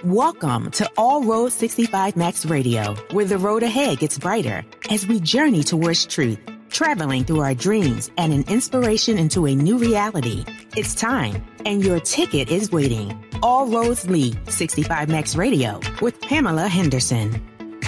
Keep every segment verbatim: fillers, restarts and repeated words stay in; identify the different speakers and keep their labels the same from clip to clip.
Speaker 1: Welcome to All Road sixty-five Max Radio, where the road ahead gets brighter as we journey towards truth, traveling through our dreams and an inspiration into a new reality. It's time, and your ticket is waiting. All Roads Lead sixty-five Max Radio with Pamela Henderson.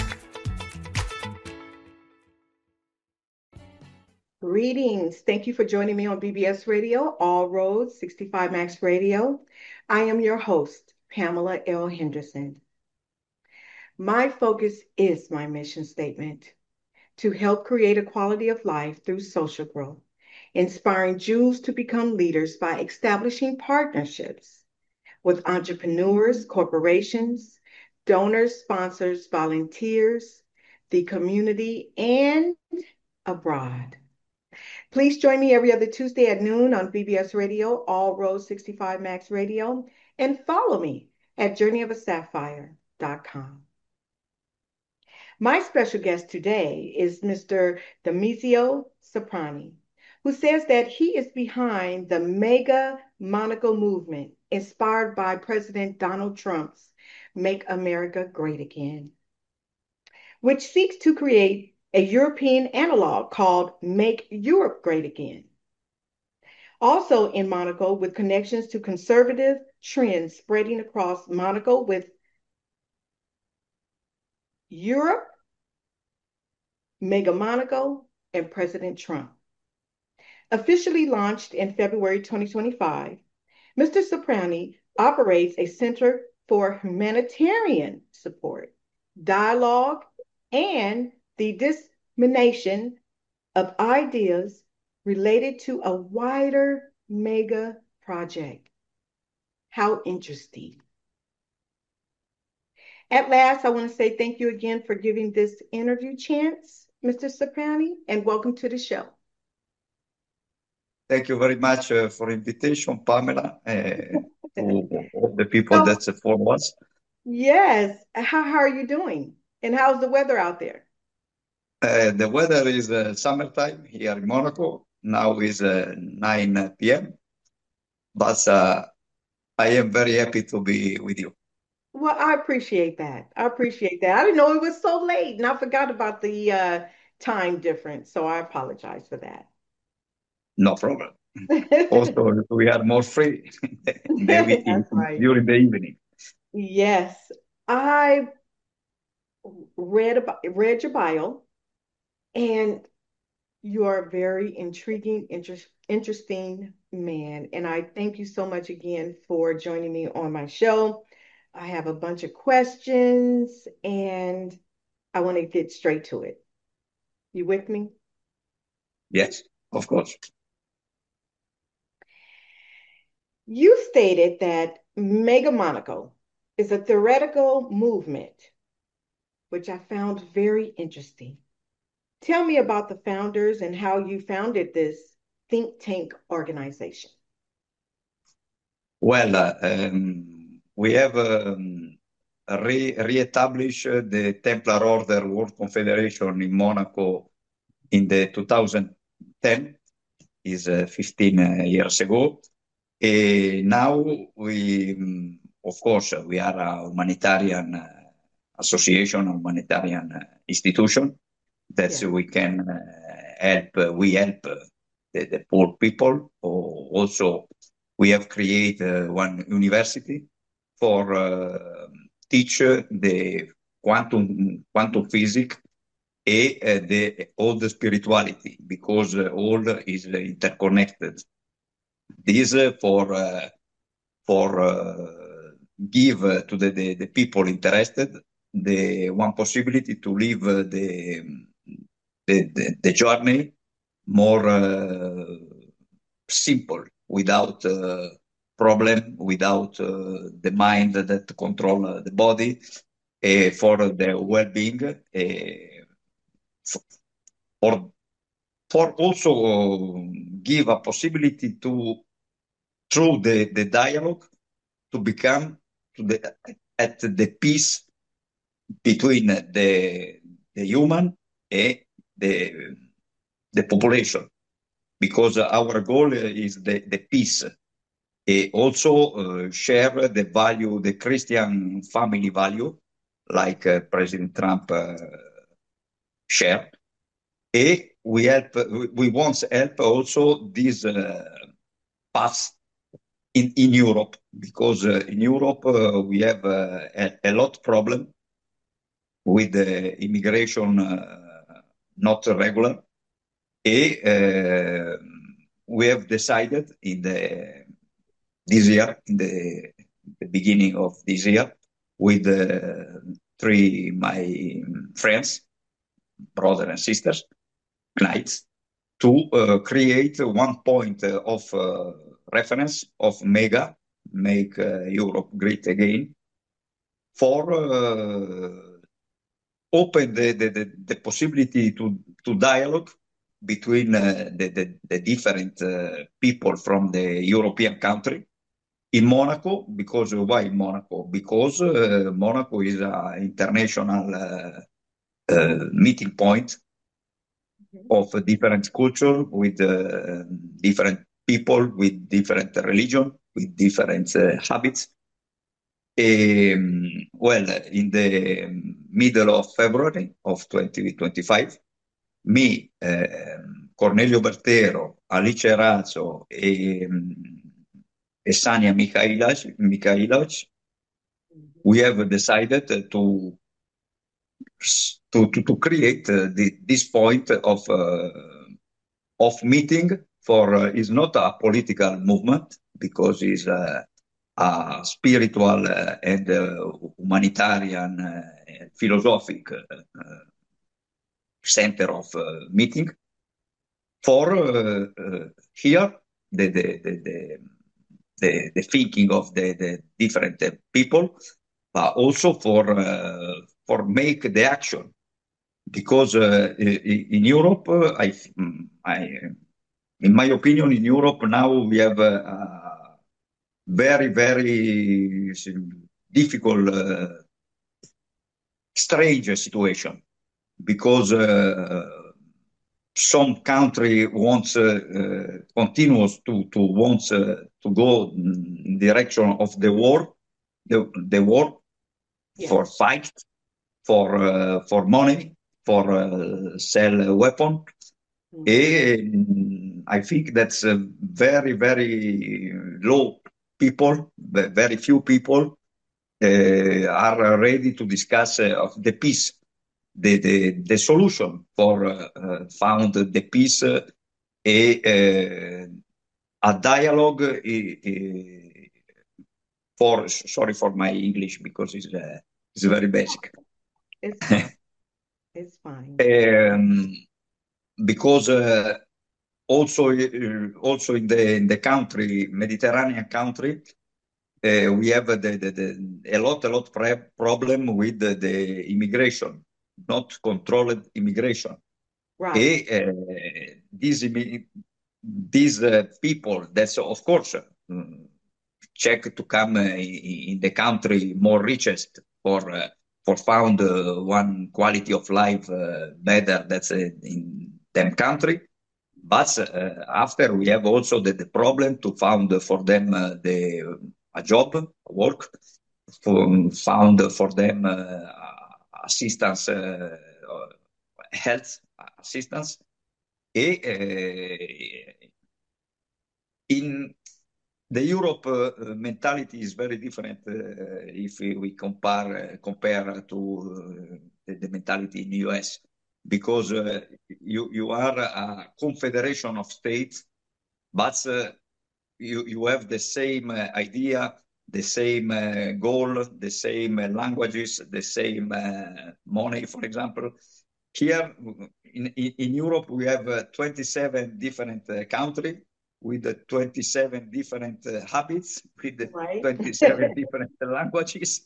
Speaker 2: Greetings. Thank you for joining me on B B S Radio, All Roads sixty-five Max Radio. I am your host, Pamela L. Henderson. My focus is my mission statement: to help create a quality of life through social growth, inspiring Jews to become leaders by establishing partnerships with entrepreneurs, corporations, donors, sponsors, volunteers, the community, and abroad. Please join me every other Tuesday at noon on B B S Radio, All Roads sixty-five Max Radio, and follow me at journey of a sapphire dot com. My special guest today is Mister Demisio Soprani, who says that he is behind the Mega Monaco movement, inspired by President Donald Trump's Make America Great Again, which seeks to create a European analog called Make Europe Great Again. Also in Monaco, with connections to conservative trends spreading across Monaco, with Europe, Mega Monaco, and President Trump. Officially launched in February twenty twenty-five, Mister Soprani operates a center for humanitarian support, dialogue, and the dissemination of ideas related to a wider mega project. How interesting. At last, I want to say thank you again for giving this interview chance, Mister Soprani, and welcome to the show.
Speaker 3: Thank you very much uh, for invitation, Pamela, uh, to all the people so, that follow us.
Speaker 2: Yes. How, how are you doing? And how's the weather out there?
Speaker 3: Uh, the weather is uh, summertime here in Monaco. Now is uh, nine p m But uh, I am very happy to be with you.
Speaker 2: Well, I appreciate that. I appreciate that. I didn't know it was so late, and I forgot about the uh, time difference, so I apologize for that.
Speaker 3: No problem. Also, we are more free the
Speaker 2: right.
Speaker 3: during the evening.
Speaker 2: Yes, I read about read your bio, and you are a very intriguing, inter- interesting man. And I thank you so much again for joining me on my show. I have a bunch of questions, and I want to get straight to it. You with me?
Speaker 3: Yes, of course.
Speaker 2: You stated that Mega Monaco is a theoretical movement, which I found very interesting. Tell me about the founders and how you founded this think tank organization.
Speaker 3: Well, uh, um, we have um, re- re-established the Templar Order World Confederation in Monaco in the two thousand ten, is uh, fifteen uh, years ago. Uh, now we, um, of course, we are a humanitarian uh, association, a humanitarian uh, institution. That's yeah. we can uh, help. Uh, we help uh, the, the poor people. Or also, we have created uh, one university for uh, teach the quantum quantum physics and uh, the all the spirituality, because uh, all is interconnected. This uh, for uh, for uh, give uh, to the, the the people interested the one possibility to live uh, the The, the, the journey more uh, simple, without uh, problem, without uh, the mind that control uh, the body, uh, for the well-being, uh, for, for also uh, give a possibility to, through the, the dialogue, to become to the, at the peace between the, the human and the the population, because our goal is the, the peace, and also uh, share the value, the Christian family value, like uh, President Trump uh, shared. And we help, we want to help also these uh, paths in, in Europe, because uh, in Europe uh, we have uh, a, a lot problem with the immigration uh, not regular. And uh, we have decided in the this year, in the, the beginning of this year, with uh, three my friends, brothers and sisters, knights, to uh, create one point of uh, reference of MEGA, Make uh, Europe Great Again, for uh, open the, the, the, the possibility to, to dialogue between uh, the, the, the different uh, people from the European country in Monaco. Because why Monaco? Because uh, Monaco is an international uh, uh, meeting point of a different culture, with uh, different people, with different religion, with different uh, habits. Um, well, in the middle of February of twenty twenty-five, me, uh, Cornelio Bertero, Alice Razzo, e, e Sania Mikhailovic, Mikhailovic, we have decided to to to, to create uh, the, this point of uh, of meeting for uh, is not a political movement, because it's uh, a spiritual uh, and uh, humanitarian uh, philosophic uh, center of uh, meeting for uh, uh, here the the, the, the the the thinking of the, the different uh, people, but also for uh, for make the action. Because uh, in Europe, uh, I, I, in my opinion, in Europe now we have a, a very, very difficult, uh, strange situation, because uh, some country wants uh, uh, continues to to wants uh, to go in direction of the war, the, the war yes. for fight, for uh, for money, for uh, sell a weapon. Mm-hmm. And I think that's a very, very low people, very few people uh, are ready to discuss uh, of the peace, the, the, the solution for uh, uh, found the peace, uh, a, uh, a dialogue uh, for, sorry for my English, because it's, uh, it's very basic.
Speaker 2: It's fine. It's fine.
Speaker 3: Um, because uh, also uh, also in the in the country, Mediterranean country, uh, we have the, the, the a lot a lot pre problem with the, the immigration, not controlled immigration.
Speaker 2: Right.
Speaker 3: And, uh, these these uh, people, that's of course uh, check to come uh, in the country more richest for. Uh, for found uh, one quality of life uh, better that's uh, in them country. But uh, after we have also the, the problem to found for them uh, the a job, work, for, found for them uh, assistance, uh, health assistance. And, uh, in the Europe uh, mentality is very different uh, if we compare uh, compare to uh, the, the mentality in the U S, because uh, you you are a confederation of states, but uh, you you have the same uh, idea, the same uh, goal, the same uh, languages, the same uh, money. For example, here in in, in Europe we have uh, twenty-seven different uh, countries, with the twenty-seven different uh, habits, with the right. twenty-seven different languages.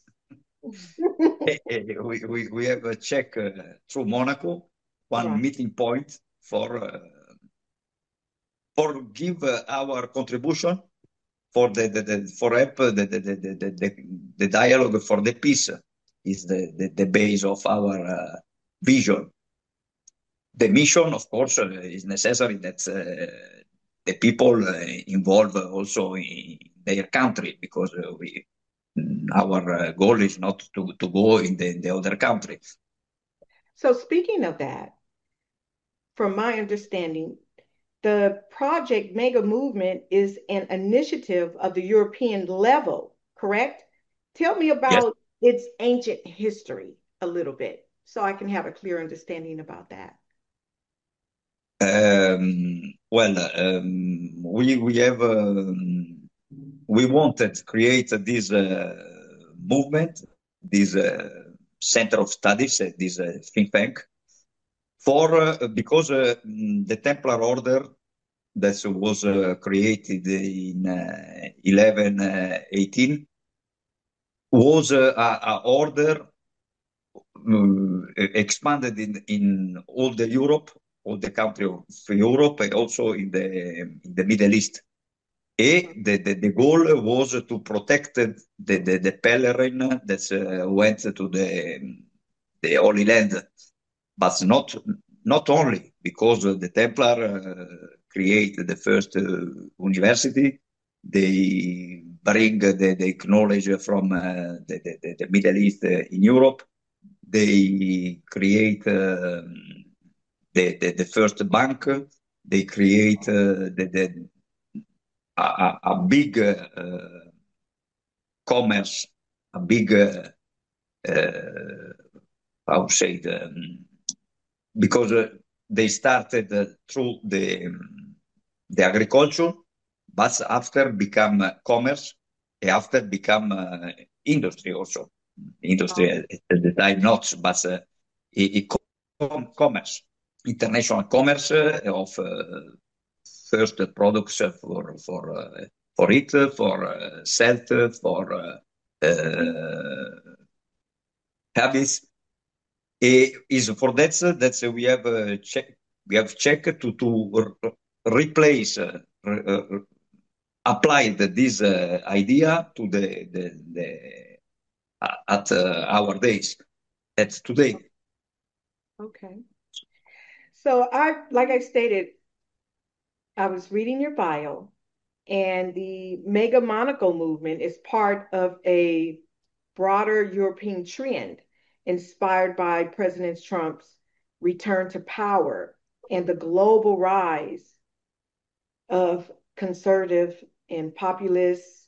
Speaker 3: we, we, we have a check uh, through Monaco, one right. meeting point for uh, for give uh, our contribution for the, the, the for help the, the, the, the, the, the dialogue for the peace is the, the, the base of our uh, vision. The mission, of course, uh, is necessary that uh, the people uh, involved also in their country, because uh, we our uh, goal is not to, to go in the, in the other country.
Speaker 2: So speaking of that, from my understanding, the Project Mega Movement is an initiative of the European level, correct? Tell me
Speaker 3: Yes.
Speaker 2: about its ancient history a little bit so I can have a clear understanding about that.
Speaker 3: Um, well, um, we we have um, we wanted to create this uh, movement, this uh, center of studies, uh, this uh, think tank, for uh, because uh, mm, the Templar Order that was uh, created in uh, eleven eighteen was uh, a, a order uh, expanded in, in all the Europe, all the country of Europe, and also in the in the Middle East. And the, the, the goal was to protect the, the, the Pellerin that uh, went to the, the Holy Land, but not not only because the Templar uh, created the first uh, university. They bring the, the knowledge from uh, the, the, the Middle East uh, in Europe. They create um, the, the, the first bank. They create uh, the, the, a, a big uh, commerce, a big, uh, uh, how to say it, um, because uh, they started uh, through the, um, the agriculture, but after become uh, commerce, and after become uh, industry also. Industry
Speaker 2: Oh,
Speaker 3: at at the time not, but uh, i- i- com- commerce, international commerce uh, of uh, first products uh, for for uh, for it, for uh, salt, for uh, uh, habits. Eh, is for that uh, that uh, we have uh, check we have checked to to r- replace uh, r- uh, applied this uh, idea to the the, the uh, at uh, our days at today.
Speaker 2: okay. So I, like I stated, I was reading your bio, and the Mega Monaco movement is part of a broader European trend inspired by President Trump's return to power and the global rise of conservative and populist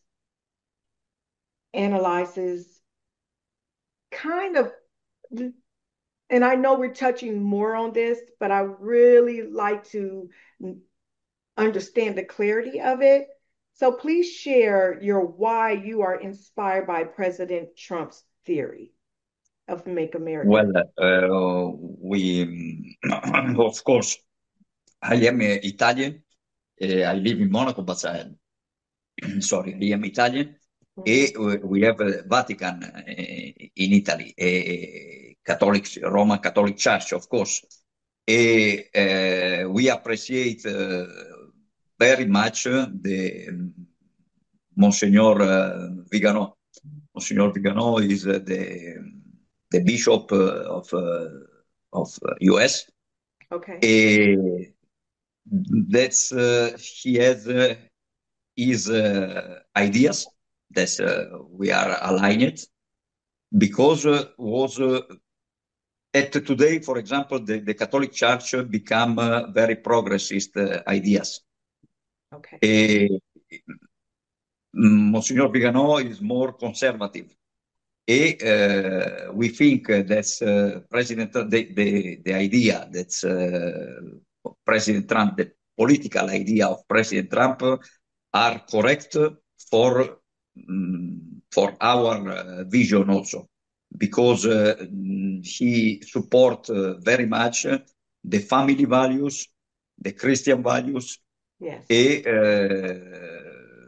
Speaker 2: analyzes kind of, and I know we're touching more on this, but I really like to understand the clarity of it. So please share your why you are inspired by President Trump's theory of Make America.
Speaker 3: Well, uh, we of course I am uh, Italian. Uh, I live in Monaco, but I, sorry, I am Italian.
Speaker 2: Mhm.
Speaker 3: E uh, we have uh, Vatican uh, in Italy, a Catholic, Roman Catholic Church, of course. E uh, we appreciate uh, very much uh, the um, Monsignor uh, Vigano. Monsignor Vigano is uh, the the bishop uh, of uh, of uh, U S.
Speaker 2: Okay.
Speaker 3: E that's uh, he has uh, his uh, ideas that uh, we are aligned because uh, was uh, at today, for example, the, the Catholic Church become uh, very progressist uh, ideas.
Speaker 2: Okay.
Speaker 3: E, Monsignor Vigano is more conservative. E uh, we think that uh, President the, the, the idea that uh, President Trump, the political idea of President Trump, are correct for um, for our uh, vision also, because uh, he support uh, very much the family values, the Christian values,
Speaker 2: Yes.
Speaker 3: e uh,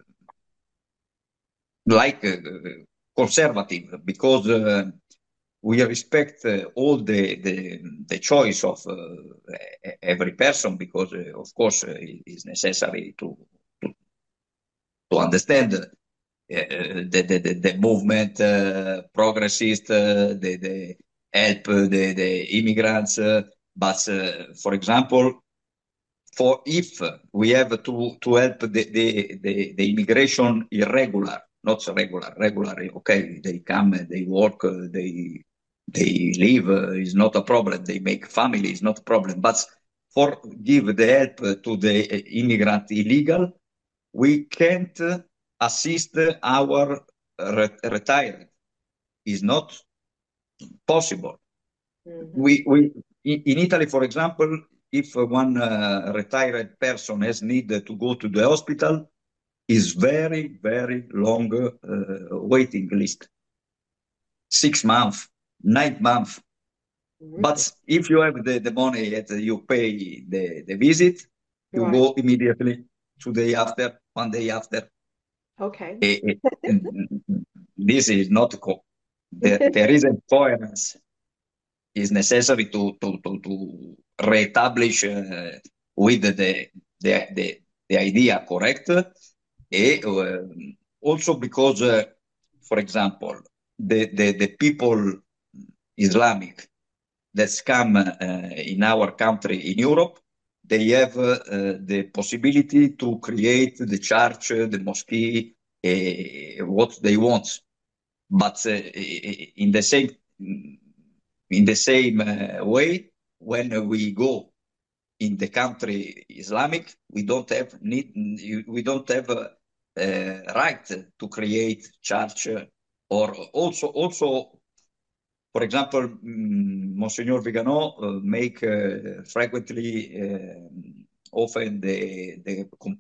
Speaker 3: like uh, conservative, because uh, we respect uh, all the, the the choice of uh, every person, because uh, of course uh, it is necessary to to, to understand uh, the, the, the the movement uh, progressist, uh, the the help the the immigrants, uh, but uh, for example for if we have to to help the the the, the immigration irregular, not regular, regular. Okay, they come, they work, uh, they they live uh, is not a problem. They make family is not a problem. But for give the help uh, to the uh, immigrant illegal, we can't uh, assist our re- retired. Is not possible.
Speaker 2: Mhm.
Speaker 3: We, we in, in Italy, for example, if one uh, retired person has need to go to the hospital, is very, very long uh, waiting list. Six months, nine months.
Speaker 2: Really?
Speaker 3: But if you have the, the money and you pay the, the visit, you
Speaker 2: Right.
Speaker 3: go immediately two day after, one day after.
Speaker 2: Okay.
Speaker 3: Eh, eh, this is not co- there, there is a coherence is necessary to to to, to reestablish uh, with the, the the the idea correct. E, uh, also because, uh, for example, the, the the people Islamic that come uh, in our country in Europe, they have uh, the possibility to create the church, the mosque, uh, what they want. But uh, in the same in the same uh, way, when we go in the country Islamic, we don't have need we don't have uh, uh, right to create church or also also for example, mm, Monsignor Vigano uh, make uh, frequently uh, often the the com-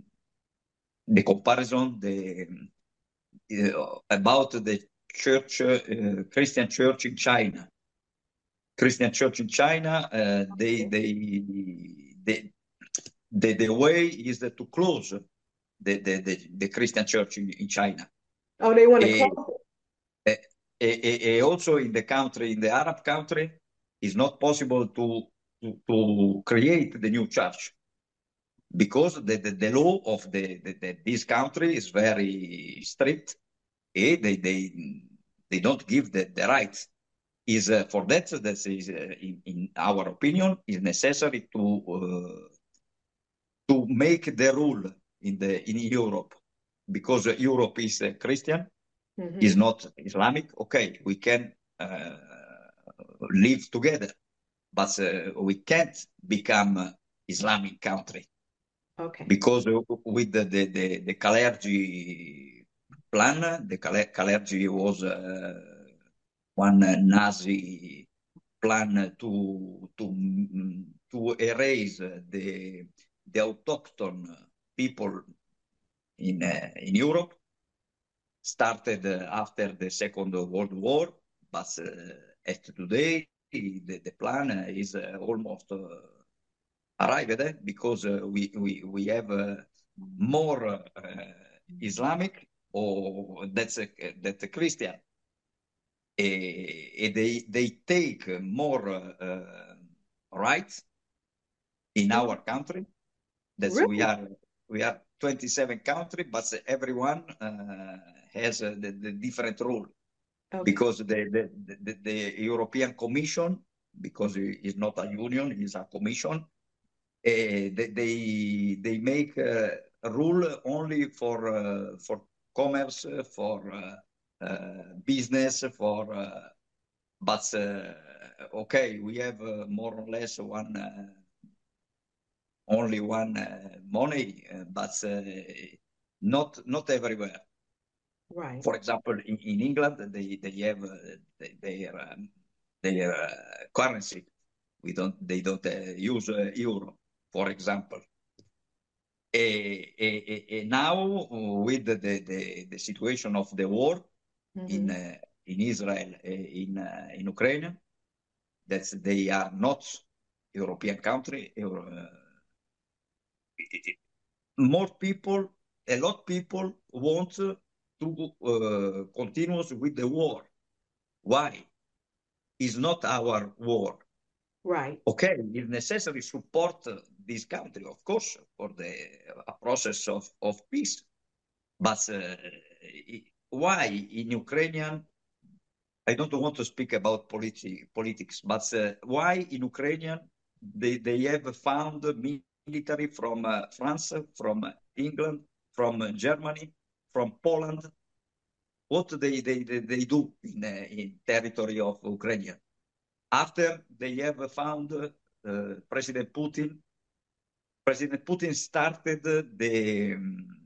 Speaker 3: the comparison the uh, about the church uh, Christian church in China. Christian church in China, uh, they they they the, the way is that to close the the, the, the Christian church in, in China.
Speaker 2: Oh, they want to
Speaker 3: Eh,
Speaker 2: close
Speaker 3: eh, eh, eh, eh, also in the country, in the Arab country, it's not possible to to, to create the new church because the, the, the law of the, the, the this country is very strict. And they they they don't give the, the rights. Is uh, for that that is uh, in, in our opinion is necessary to uh, to make the rule in the in Europe because Europe is uh, Christian,
Speaker 2: it. Hmm.
Speaker 3: is not Islamic. Okay, we can uh, live together, but uh, we can't become uh, Islamic country
Speaker 2: Okay.
Speaker 3: because uh, with the the, the, the Kalergi plan, the Kalergi was uh, one Nazi plan to to mm, to erase the the autochthon people in uh, in Europe. Started uh, after the Second World War, but uh, at today the, the plan is uh, almost uh, arrived eh, because uh, we, we we have uh, more uh, Islamic or that's a, that's a Christian. And they they take more uh, rights in
Speaker 2: Mhm.
Speaker 3: our country. That's we
Speaker 2: Really?
Speaker 3: are we are twenty-seven country, but everyone uh, has uh, the, the different rule
Speaker 2: Okay.
Speaker 3: because the the, the the European Commission, because it's not a union, it's a commission. Uh, they, they they make uh, a rule only for uh, for commerce, for uh, uh, business, for uh, but uh, okay, we have uh, more or less one uh, only one uh, money, uh, but uh, not not everywhere.
Speaker 2: Right.
Speaker 3: For example, in, in England, they they have uh, they, their um, their uh, currency. We don't they don't uh, use uh, euro, for example. E, e, e now with the, the, the situation of the war in
Speaker 2: Hmm.
Speaker 3: uh, in Israel, uh, in uh, in Ukraine, that they are not European country. Euro, uh, more people, a lot of people want to uh, continue with the war. Why? It's not our war.
Speaker 2: Right.
Speaker 3: Okay, it's necessary to support uh, this country, of course, for the uh, process of, of peace. But uh, why in Ukrainian? I don't want to speak about politi- politics, but uh, why in Ukrainian they, they have found military from uh, France, from England, from uh, Germany, from Poland. What they, they, they, they do in, uh, in territory of Ukraine. After they have found uh, President Putin, President Putin started the,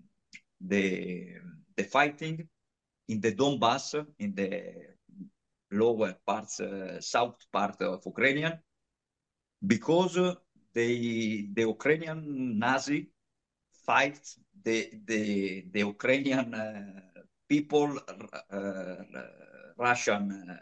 Speaker 3: the, the fighting in the Donbass, in the lower parts, uh, south part of Ukraine, because they, the Ukrainian Nazi fight the, the, the Ukrainian uh, people, uh, Russian,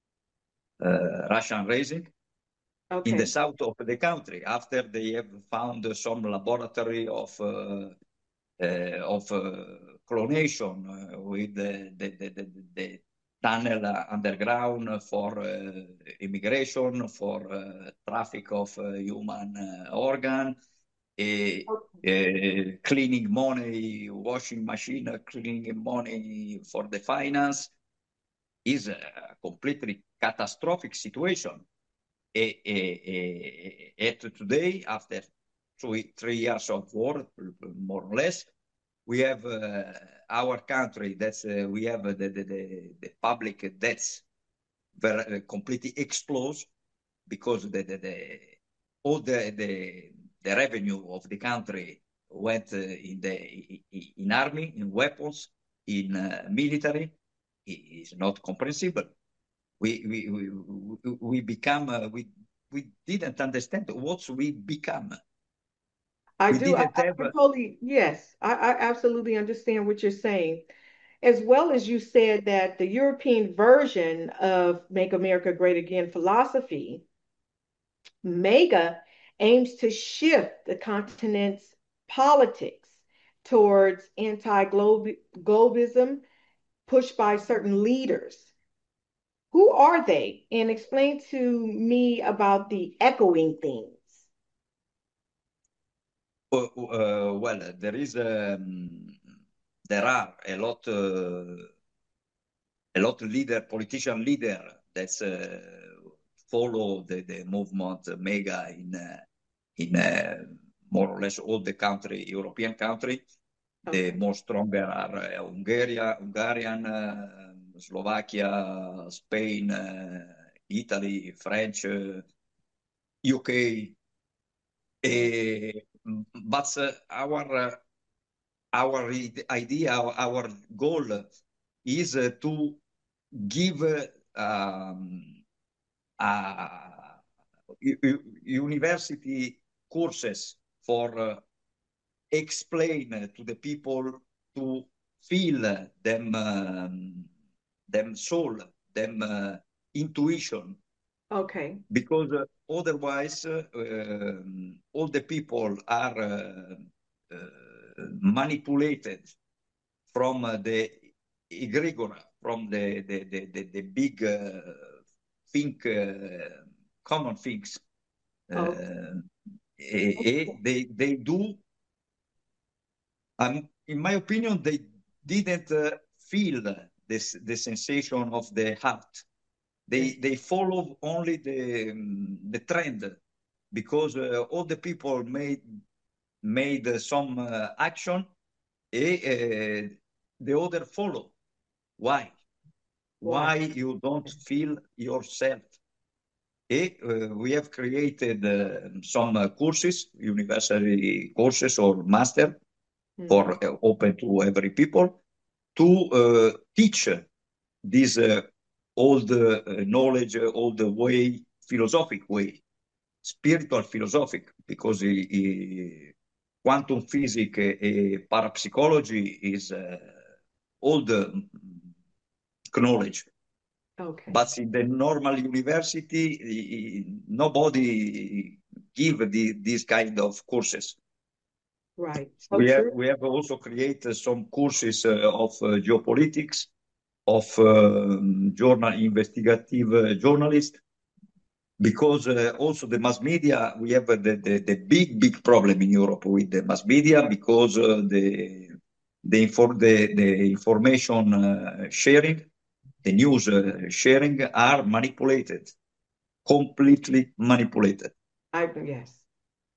Speaker 3: uh, Russian raising
Speaker 2: Okay.
Speaker 3: in the south of the country. After they have found some laboratory of uh, uh, of uh, clonation uh, with the, the, the, the, the tunnel underground for uh, immigration, for uh, traffic of uh, human uh, organ, a, a cleaning money, washing machine, cleaning money for the finance, is a completely catastrophic situation. E, e, e, and today, after three, three years of war, more or less, we have uh, our country, that's, uh, we have uh, the, the, the, the public debts very, uh, completely explode because the, the, the, all the, the, the revenue of the country went uh, in the in army, in weapons, in uh, military. It is not comprehensible. We we we we become uh, we we didn't understand what we become.
Speaker 2: I
Speaker 3: We
Speaker 2: do. I,
Speaker 3: didn't
Speaker 2: I
Speaker 3: have.
Speaker 2: can totally, yes, I, I absolutely understand what you're saying. As well as you said that the European version of Make America Great Again philosophy, MEGA, aims to shift the continent's politics towards anti-globalism pushed by certain leaders. Who are they? And explain to me about the echoing themes.
Speaker 3: Uh, uh, well, there is um, there are a lot uh, a lot of leader, politician leader that uh, follow the, the movement MEGA in uh, in uh, more or less all the country, European country. The
Speaker 2: Okay.
Speaker 3: most stronger are uh, Hungary, Hungarian, uh, Slovakia, Spain, uh, Italy, French, uh, U K. Uh, but uh, our uh, our idea, our goal is uh, to give uh, um, uh, university courses for uh, explain to the people to feel them, um, them soul, them uh, intuition.
Speaker 2: Okay.
Speaker 3: Because uh, otherwise, uh, um, all the people are uh, uh, manipulated from uh, the egregora, from the the the, the, the big uh, think, uh, common things. Uh,
Speaker 2: Okay.
Speaker 3: e, they they do. Um, in my opinion, they didn't uh, feel this the sensation of the heart. They
Speaker 2: Yes.
Speaker 3: they follow only the um, the trend because uh, all the people made made uh, some uh, action, and uh, the other follow. Why?
Speaker 2: Why?
Speaker 3: Why you don't feel yourself? And, uh, we have created uh, some uh, courses, university courses or master for
Speaker 2: Mm-hmm.
Speaker 3: uh, open to every people to uh, teach this uh, old uh, knowledge, uh, old way, philosophic way, spiritual philosophic, because he, he, quantum physics and parapsychology is uh, old uh, knowledge.
Speaker 2: Okay.
Speaker 3: But in the normal university, nobody give the, this kind of courses.
Speaker 2: Right. So
Speaker 3: We have
Speaker 2: true.
Speaker 3: we have also created some courses uh, of uh, geopolitics, of uh, journal investigative uh, journalist, because uh, also the mass media, we have uh, the, the, the big big problem in Europe with the mass media because uh, the the, infor- the the information uh, sharing, the news uh, sharing are manipulated, completely manipulated.
Speaker 2: I yes.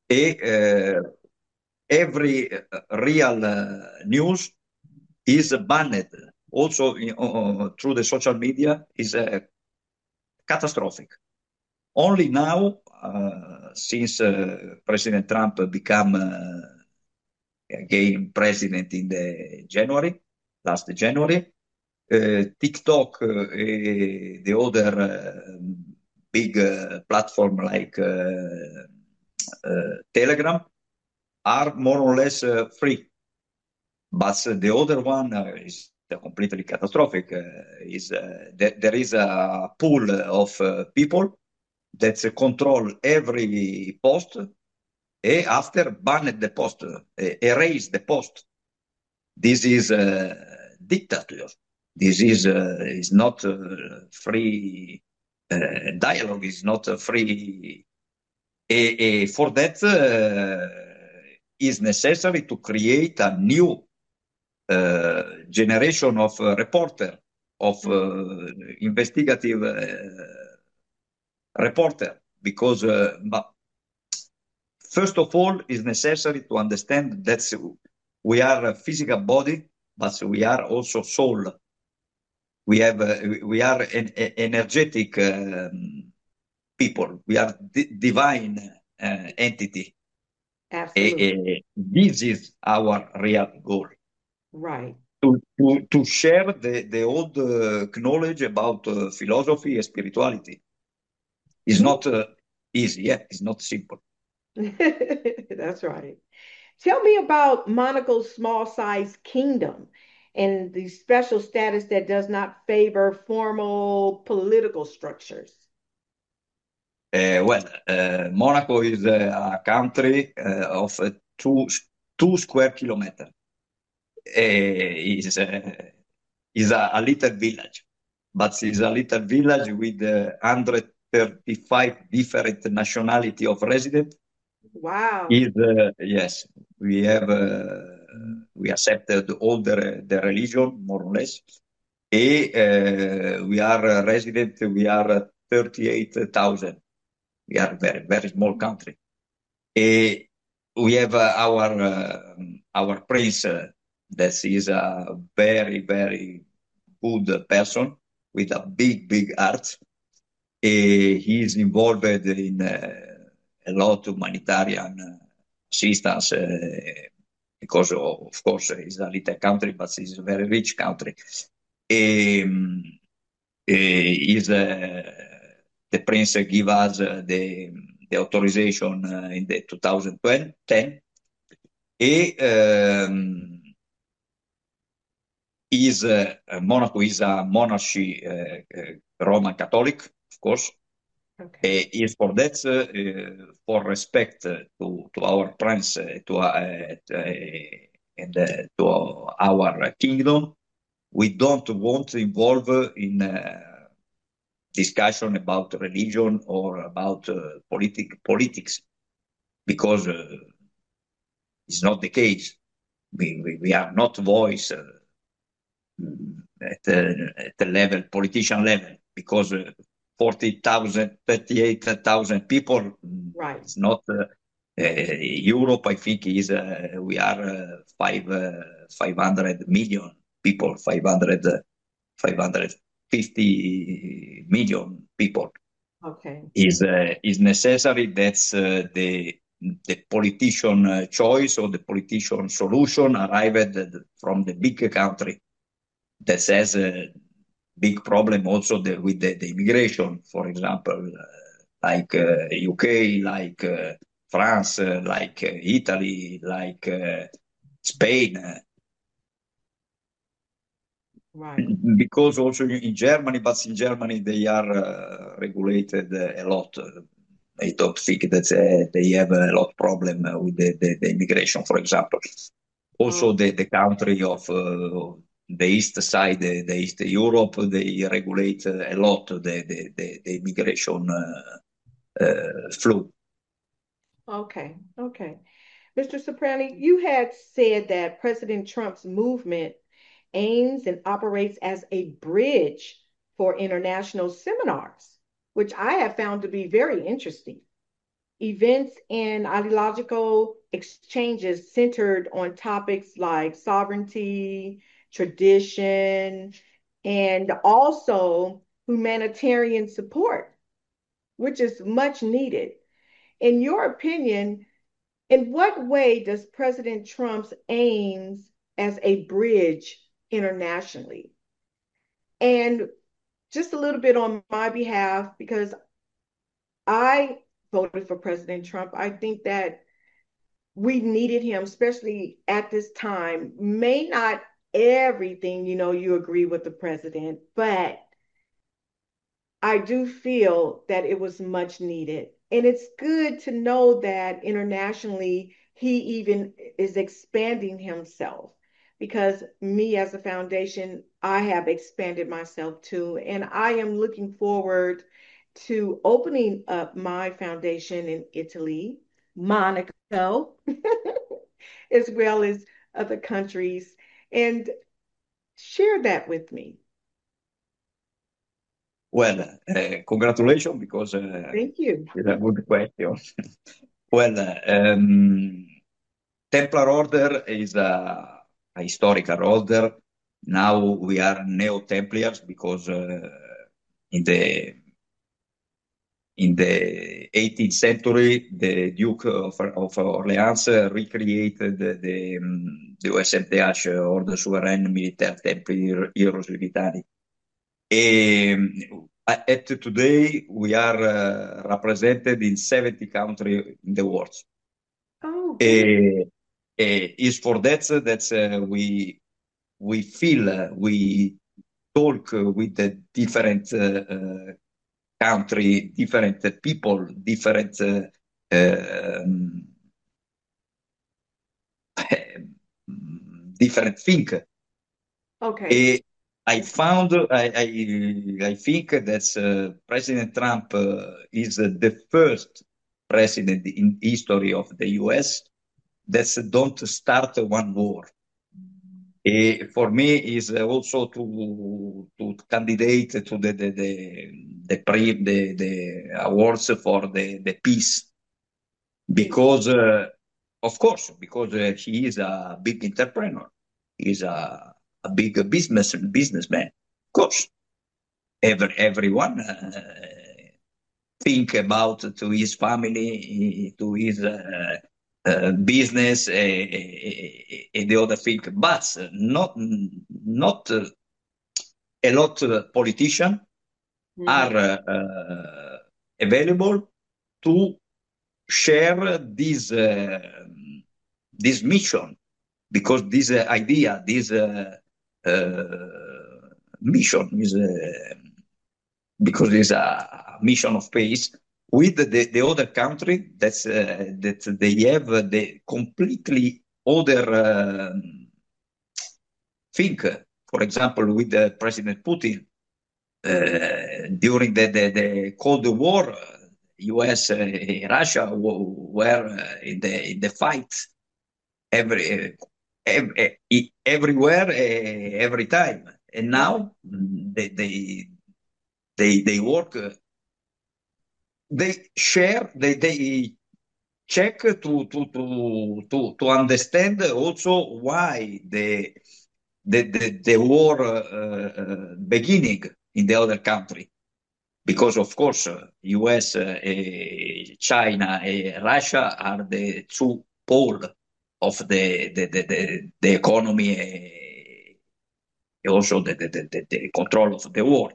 Speaker 3: E uh, every uh, real uh, news is banned. Also in, uh, through the social media is uh, catastrophic. Only now, uh, since uh, President Trump became uh, again president in the January, last January, uh, TikTok, uh, eh, the other uh, big uh, platform like uh, uh, Telegram are more or less uh, free. But the other one uh, is completely catastrophic. Uh, is uh, that there is a pool of uh, people that control every post, and after ban the post, uh, erase the post. This is uh, dictator. This is uh, is not uh, free uh, dialogue. Is not uh, free. And, and for that, uh, is necessary to create a new uh, generation of uh, reporter, of uh, investigative uh, reporter, because uh, but first of all, it's necessary to understand that we are a physical body, but we are also soul. We have uh, we are an, an energetic um, people. We are di- divine uh, entity.
Speaker 2: Absolutely.
Speaker 3: Uh, uh, this is our real goal.
Speaker 2: Right.
Speaker 3: To, to, to share the, the old uh, knowledge about uh, philosophy and spirituality. It's not uh, easy, yeah, it's not simple.
Speaker 2: That's right. Tell me about Monaco's small size kingdom and the special status that does not favor formal political structures.
Speaker 3: Uh, well, uh, Monaco is uh, a country uh, of uh, two, two square kilometers. Uh, is uh, is a, a little village, but it's a little village with uh, one hundred thirty-five different nationality of residents.
Speaker 2: Wow.
Speaker 3: Is uh, yes, we have uh, we accepted all the the religion more or less, and uh, we are a resident. We are thirty-eight thousand. We are very very small country. And we have uh, our uh, our prince uh, that is a very very good person with a big big heart. And he is involved in uh, a lot of humanitarian uh, assistance uh, because of, of course it's a little country, but it's a very rich country. Um, is uh, the prince give us uh, the the authorization uh, in the two thousand ten, and um, is uh, Monaco is a monarchy, uh, uh, Roman Catholic, of course.
Speaker 2: Okay.
Speaker 3: Uh, is for that, uh, for respect uh, to to our prince, uh, to uh, uh, and uh, to our kingdom, we don't want to involve in uh, discussion about religion or about uh, politic politics, because uh, it's not the case. We, we, we are not voice uh, at, uh, at the level, politician level, because uh, forty thousand, thirty-eight thousand people,
Speaker 2: Right.
Speaker 3: it's not uh, uh, Europe, I think is, uh, we are uh, five, uh, five hundred million people, five hundred, uh, five hundred fifty million people.
Speaker 2: Okay.
Speaker 3: Is uh, is necessary. That's uh, the the politician uh, choice or the politician solution arrived from the big country that has a big problem also the, with the, the immigration, for example, uh, like uh, U K, like uh, France, uh, like uh, Italy, like uh, Spain. Uh,
Speaker 2: Right.
Speaker 3: because also in Germany, but in Germany they are uh, regulated uh, a lot. I don't think that uh, they have a lot of problem uh, with the, the, the immigration, for example. Also,
Speaker 2: Oh,
Speaker 3: the, the country of uh, the east side, the, the East Europe, they regulate uh, a lot the, the, the, the immigration uh, uh, flow.
Speaker 2: okay. Okay. mister Soprani, you had said that President Trump's movement aims and operates as a bridge for international seminars, which I have found to be very interesting. Events and ideological exchanges centered on topics like sovereignty, tradition, and also humanitarian support, which is much needed. In your opinion, in what way does President Trump's aims as a bridge internationally? And just a little bit on my behalf, because I voted for President Trump. I think that we needed him, especially at this time. May not everything, you know, you agree with the president, but I do feel that it was much needed. And it's good to know that internationally he even is expanding himself because me as a foundation, I have expanded myself too. And I am looking forward to opening up my foundation in Italy, Monaco, as well as other countries, and share that with me.
Speaker 3: Well, uh, congratulations because uh,
Speaker 2: Thank you.
Speaker 3: it's a good question. Well, uh, um, Templar Order is a, a historical order. Now we are Neo-Templiars because uh, in the in the eighteenth century, the Duke of, of Orleans recreated the, the, um, the O S M T H, Ordre Souverain Militaire Templi Heroes Militari. Um, at today, we are uh, represented in seventy countries in the world.
Speaker 2: Oh,
Speaker 3: Uh, uh, is for that that uh, we we feel uh, we talk uh, with the different uh, uh, country, different uh, people, different uh, um, different think.
Speaker 2: okay.
Speaker 3: Uh, I found, I, I, I think that uh, President Trump uh, is uh, the first president in history of the U S that don't start one war. Uh, for me, is also to to candidate to the the the the, pre, the, the awards for the, the peace because, uh, of course, because uh, he is a big entrepreneur, he's a, a big business businessman. Of course, every everyone uh, think about to his family, to his uh, uh, business, uh, and the other thing, but not not uh, a lot of politicians
Speaker 2: Mhm.
Speaker 3: are uh, available to share this uh, this mission because this uh, idea, this uh, uh, mission is uh, because it's a mission of peace with the, the other country that's uh, that they have the completely other uh, think. For example, with uh, President Putin uh, during the, the, the Cold War, uh, U S and Russia w- were uh, in the in the fight every, every everywhere, uh, every time. And
Speaker 2: Yeah.
Speaker 3: now mm, they they they, they work. Uh, they share. They they check to to to to to understand also why the the the, the war uh, uh, beginning in the other country. Because of course, uh, U S, uh, eh, China, and Russia are the two pole of the the, the, the, the economy eh, and also the, the, the, the control of the world.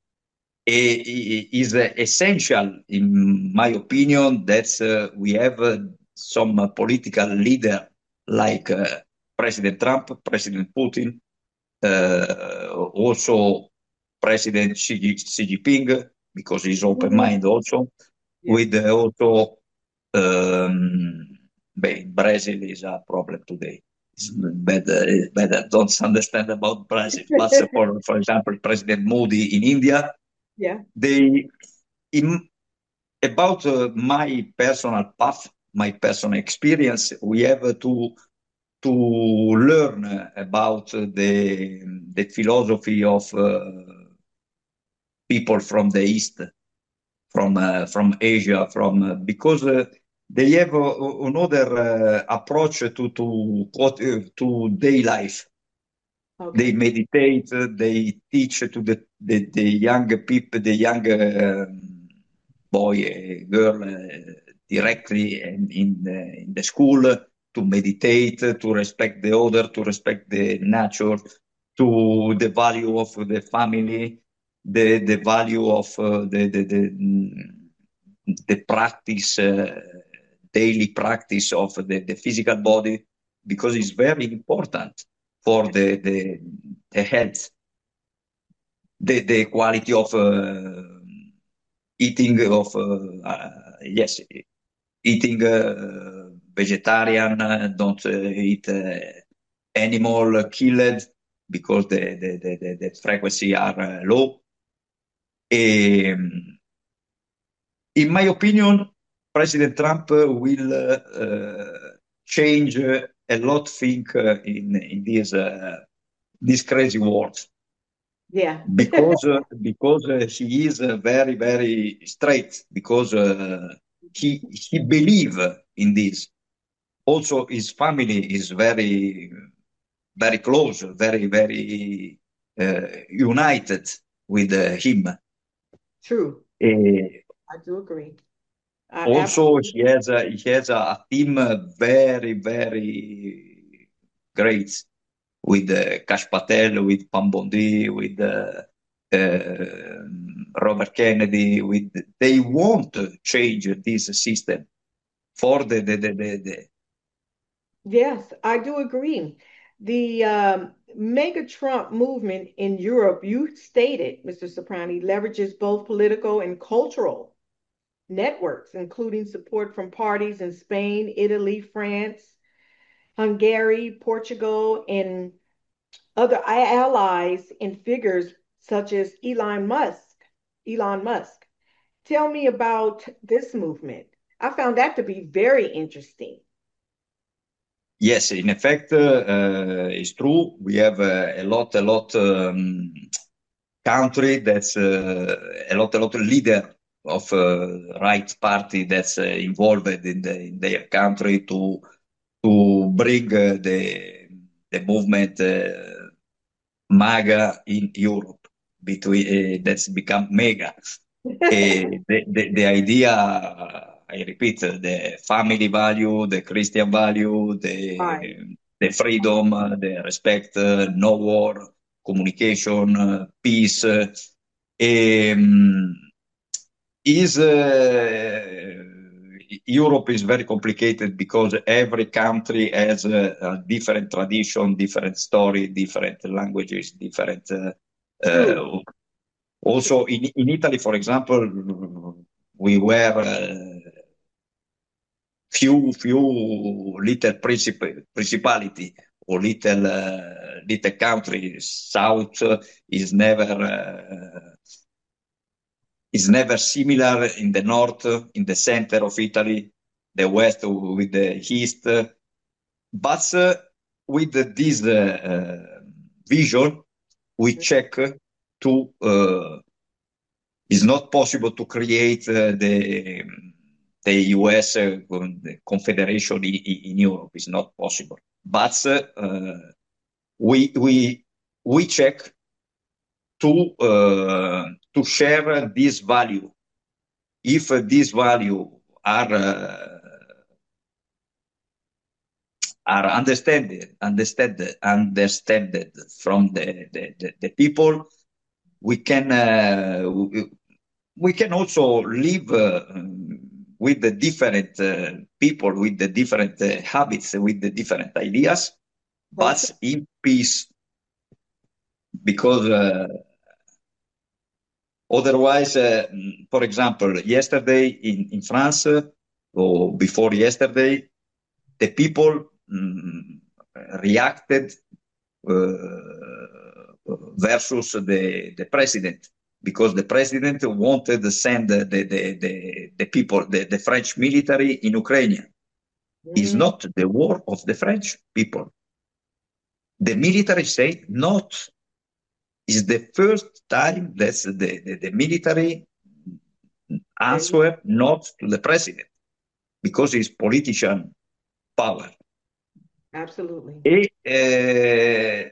Speaker 3: It is uh, essential, in my opinion, that uh, we have uh, some uh, political leader like uh, President Trump, President Putin, uh, also President Xi, Xi Jinping, because he's open
Speaker 2: Mhm.
Speaker 3: mind also,
Speaker 2: Yeah.
Speaker 3: with uh, also um, Brazil is a problem today. It's better, it's better don't understand about Brazil. But for, for example, President Modi in India,
Speaker 2: Yeah.
Speaker 3: they in, about uh, my personal path, my personal experience, we have to to learn about the the philosophy of uh, people from the East from uh, from Asia, from uh, because uh, they have uh, another uh, approach to to what uh, to day life. They
Speaker 2: Okay.
Speaker 3: meditate, uh, they teach to the the, the young people, the young uh, boy, uh, girl, uh, directly in in the, in the school to meditate, to respect the other, to respect the nature, to the value of the family, the the value of uh, the the the, mm, the practice, uh, daily practice of the, the physical body, because it's very important for the the, the health, the the quality of uh, eating of uh, uh, yes, eating uh, vegetarian, uh, don't uh, eat uh, animal killed because the the the, the, the frequency are uh, low. Um, in my opinion, President Trump uh, will uh, uh, change uh, a lot thing uh, in in this uh, this crazy world
Speaker 2: Yeah.
Speaker 3: because uh, because uh, he is uh, very very straight because uh, he he believe in this. Also, his family is very very close, very very uh, united with uh, him.
Speaker 2: True.
Speaker 3: Eh,
Speaker 2: I do agree. I
Speaker 3: Also,
Speaker 2: absolutely.
Speaker 3: he has a, he has a team uh, very, very great with uh, Kash Patel, with Pambondi, with uh, uh, Robert Kennedy. With they want to change this system for the the the, the, the
Speaker 2: Yes, I do agree. The um, Mega Trump movement in Europe, you stated, Mister Soprani, leverages both political and cultural networks, including support from parties in Spain, Italy, France, Hungary, Portugal, and other allies and figures such as Elon Musk. Elon Musk. Tell me about this movement. I found that to be very interesting.
Speaker 3: Yes, in effect, uh, uh, it's true. We have uh, a lot, a lot um, country that's uh, a lot, a lot of leader of uh, right party that's uh, involved in the in their country to to bring uh, the the movement uh, MAGA in Europe between uh, that's become mega. Eh, the, the, the idea, I repeat, the family value, the Christian value,
Speaker 2: Right.
Speaker 3: the, the freedom, uh, the respect, uh, no war, communication, uh, peace, uh, um, is uh, Europe is very complicated because every country has a, a different tradition, different story, different languages, different uh,
Speaker 2: True.
Speaker 3: uh, also, in, in Italy, for example, we were uh, few few little princip- principality or little uh, little country. South uh, is never uh, is never similar in the north, in the center of Italy, the west with the east. But uh, with this uh, uh, vision, we check to uh, it's not possible to create uh, the the U S uh, the Confederation in, in Europe. It's not possible. But uh, we we we check to uh, to share this value. If uh, these value are uh, are understood understood understood from the, the, the, the people, we can uh, we can also live uh, with the different uh, people, with the different uh, habits, with the different ideas,
Speaker 2: So true.
Speaker 3: but in peace. Because uh, otherwise, uh, for example, yesterday in, in France, uh, or before yesterday, the people um, reacted uh, versus the, the president because the president wanted to send the, the, the, the people, the, the French military in Ukraine. It's
Speaker 2: Mm,
Speaker 3: not the war of the French people. The military say not. It's the first time that the, the, the military answer not to the president because he's politician power.
Speaker 2: Absolutely.
Speaker 3: E, uh,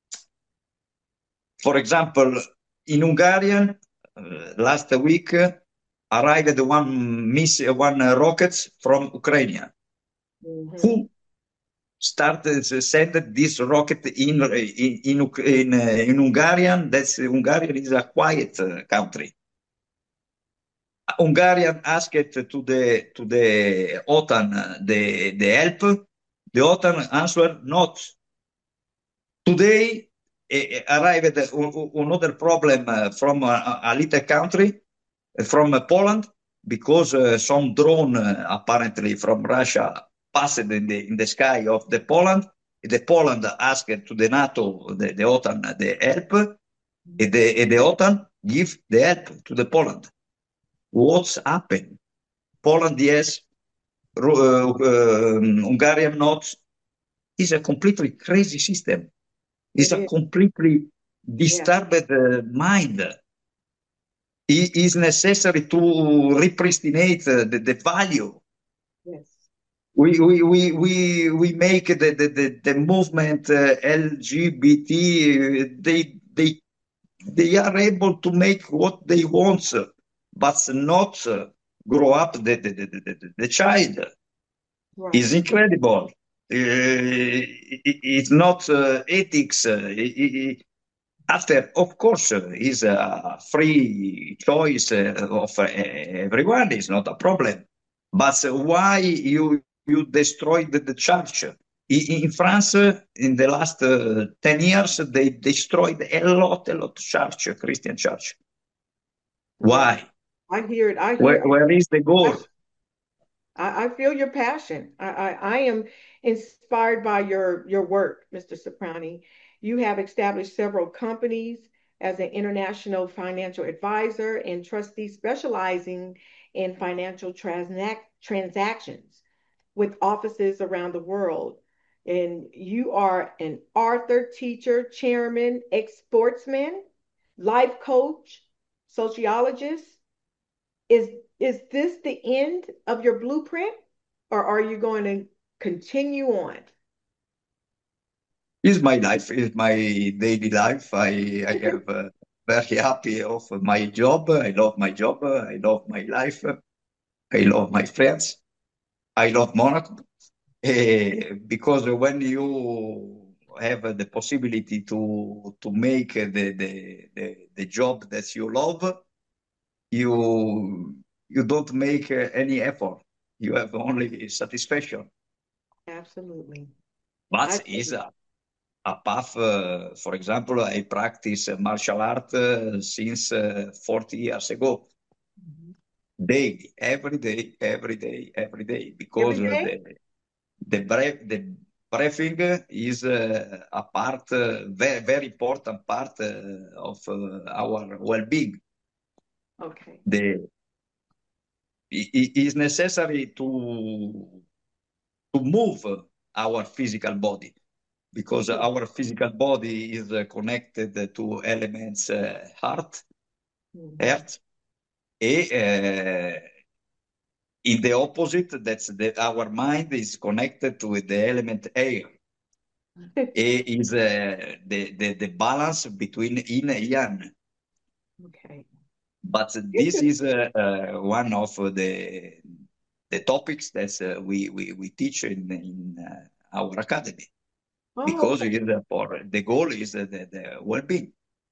Speaker 3: for example, in Hungarian, uh, last week uh, arrived one missile, one uh, rockets from Ukraine.
Speaker 2: Mm-hmm.
Speaker 3: Who started uh, send this rocket in in in in, uh, in Hungarian? That's Hungarian is a quiet uh, country. Hungarian asked to the to the OTAN uh, the the help. The OTAN answered not. Today eh, arrived uh, another problem uh, from a, a little country, uh, from uh, Poland, because uh, some drone uh, apparently from Russia passed in the in the sky of the Poland. The Poland asked to the NATO, the, the OTAN, the help, and the, and the OTAN give the help to the Poland. What's happened? Poland, yes, uh, uh, Hungarian not. Is a completely crazy system. It's
Speaker 2: It
Speaker 3: a
Speaker 2: is.
Speaker 3: completely
Speaker 2: Yeah.
Speaker 3: disturbed uh, mind. It is necessary to repristinate uh, the, the value.
Speaker 2: Yes.
Speaker 3: We we we we, we make the the, the, the movement uh, L G B T. Uh, they they they are able to make what they want, uh, but not uh, grow up the the, the, the, the child.
Speaker 2: Right.
Speaker 3: Is incredible. Uh, it- it's not uh, ethics. Uh, it- it- after, of course, uh, is a free choice uh, of uh, everyone. Is not a problem. But why you you destroyed the, the church? In, in France, uh, in the last uh, ten years, they destroyed a lot, a lot of church, Christian church. Why?
Speaker 2: I hear it. I
Speaker 3: Where,
Speaker 2: hear.
Speaker 3: where is the goal?
Speaker 2: I, I feel your passion. I, I, I am inspired by your, your work, Mister Soprani. You have established several companies as an international financial advisor and trustee specializing in financial transac- transactions with offices around the world. And you are an author, teacher, chairman, ex-sportsman, life coach, sociologist. Is is this the end of your blueprint, or are you going to continue on?
Speaker 3: Is my life, is my daily life. I I have uh, very happy of my job. I love my job. I love my life. I love my friends. I love Monaco. Eh, because when you have the possibility to to make the the the, the job that you love, you you don't make uh, any effort. You have only satisfaction.
Speaker 2: Absolutely. I
Speaker 3: But
Speaker 2: feel
Speaker 3: is
Speaker 2: you.
Speaker 3: a a path. Uh, for example, I practice uh, martial art uh, since uh, forty years ago,
Speaker 2: Mhm.
Speaker 3: daily, every day, every day, every day,
Speaker 2: Every
Speaker 3: because uh,
Speaker 2: day?
Speaker 3: the the breath, the breathing is uh, a part, uh, very very important part uh, of uh, our well-being.
Speaker 2: Okay.
Speaker 3: The it, it is necessary to to move our physical body because
Speaker 2: Yeah.
Speaker 3: our physical body is uh, connected to elements uh, heart,
Speaker 2: Mhm.
Speaker 3: earth, and uh, in the opposite, that's the, our mind is connected to the element air. It is uh, the, the, the balance between yin and yang.
Speaker 2: Okay.
Speaker 3: But this
Speaker 2: Interesting.
Speaker 3: is uh, uh, one of the the topics that uh, we, we, we teach in, in uh, our academy
Speaker 2: Oh,
Speaker 3: because
Speaker 2: okay.
Speaker 3: it is, uh, for the goal is uh, the, the well-being.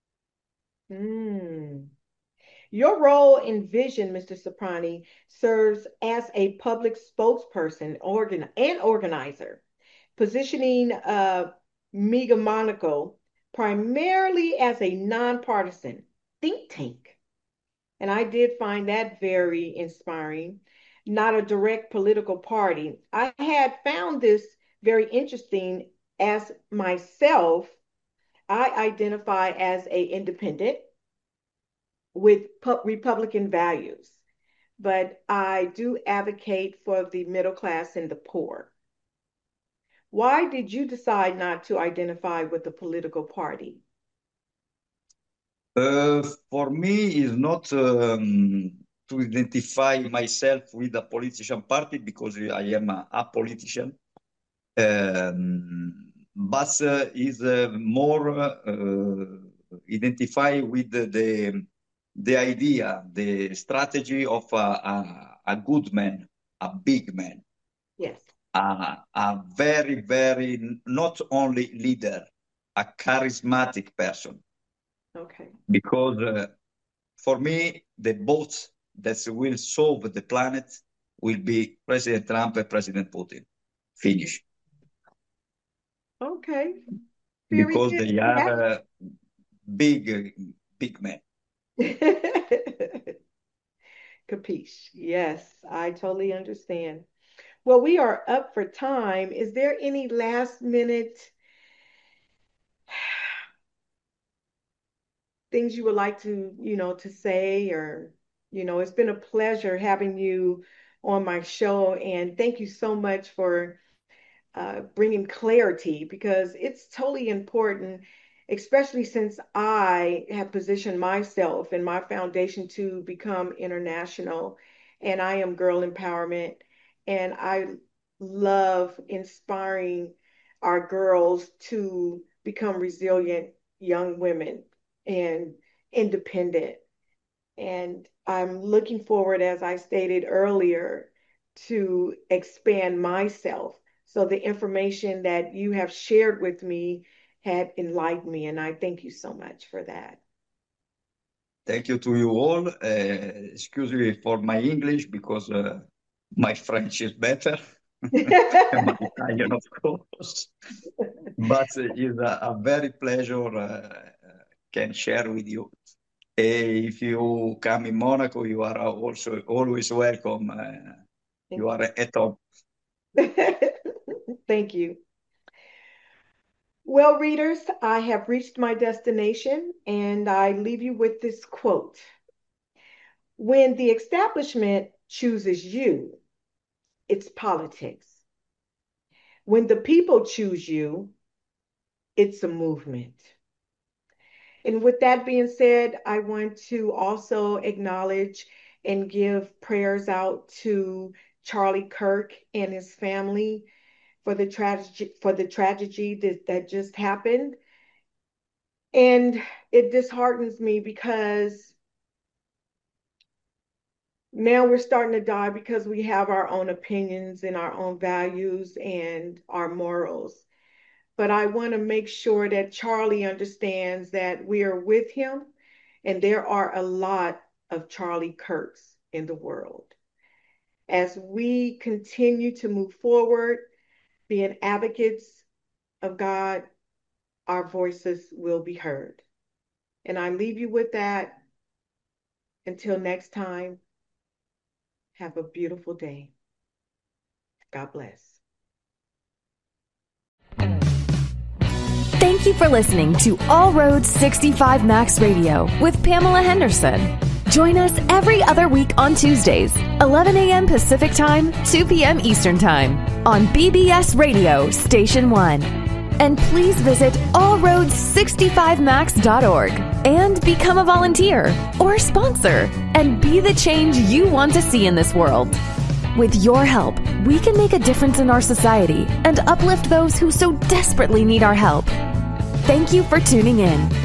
Speaker 2: Mm. Your role in Vision, Mister Soprani, serves as a public spokesperson organ and organizer, positioning uh, Miga Monaco primarily as a nonpartisan think tank. And I did find that very inspiring, not a direct political party. I had found this very interesting as myself. I identify as a independent with Republican values, but I do advocate for the middle class and the poor. Why did you decide not to identify with a political party?
Speaker 3: Uh, for me, is not um, to identify myself with a politician party because I am a, a politician. Um, but uh, is uh, more uh, identify with the, the the idea, the strategy of a, a, a good man, a big man.
Speaker 2: Yes.
Speaker 3: A, a very, very, not only leader, a charismatic person.
Speaker 2: Okay.
Speaker 3: Because uh, for me, the both that will solve the planet will be President Trump and President Putin. Finish.
Speaker 2: Okay. Very
Speaker 3: because
Speaker 2: good.
Speaker 3: they are uh, big, big men.
Speaker 2: Capiche. Yes, I totally understand. Well, we are up for time. Is there any last minute things you would like to, you know, to say? Or, you know, it's been a pleasure having you on my show, and thank you so much for uh, bringing clarity, because it's totally important, especially since I have positioned myself and my foundation to become international, and I am girl empowerment, and I love inspiring our girls to become resilient young women and independent. And I'm looking forward, as I stated earlier, to expand myself. So the information that you have shared with me had enlightened me, and I thank you so much for that.
Speaker 3: Thank you to you all. Uh, excuse me for my English, because uh, my French is better. My Italian, of course. But it's a, a very pleasure uh, can share with you. Uh, if you come in Monaco, you are also always welcome. Uh, you are at home.
Speaker 2: Thank you. Well, readers, I have reached my destination, and I leave you with this quote. When the establishment chooses you, it's politics. When the people choose you, it's a movement. And with that being said, I want to also acknowledge and give prayers out to Charlie Kirk and his family for the tragedy for the tragedy that, that just happened. And it disheartens me, because now we're starting to die because we have our own opinions and our own values and our morals. But I want to make sure that Charlie understands that we are with him, and there are a lot of Charlie Kirks in the world. As we continue to move forward, being advocates of God, our voices will be heard. And I leave you with that. Until next time, have a beautiful day. God bless.
Speaker 4: Thank you for listening to All Roads sixty-five Max Radio with Pamela Henderson. Join us every other week on Tuesdays, eleven a.m. Pacific Time, two p.m. Eastern Time on B B S Radio Station one. And please visit all roads sixty-five max dot org and become a volunteer or sponsor and be the change you want to see in this world. With your help, we can make a difference in our society and uplift those who so desperately need our help. Thank you for tuning in.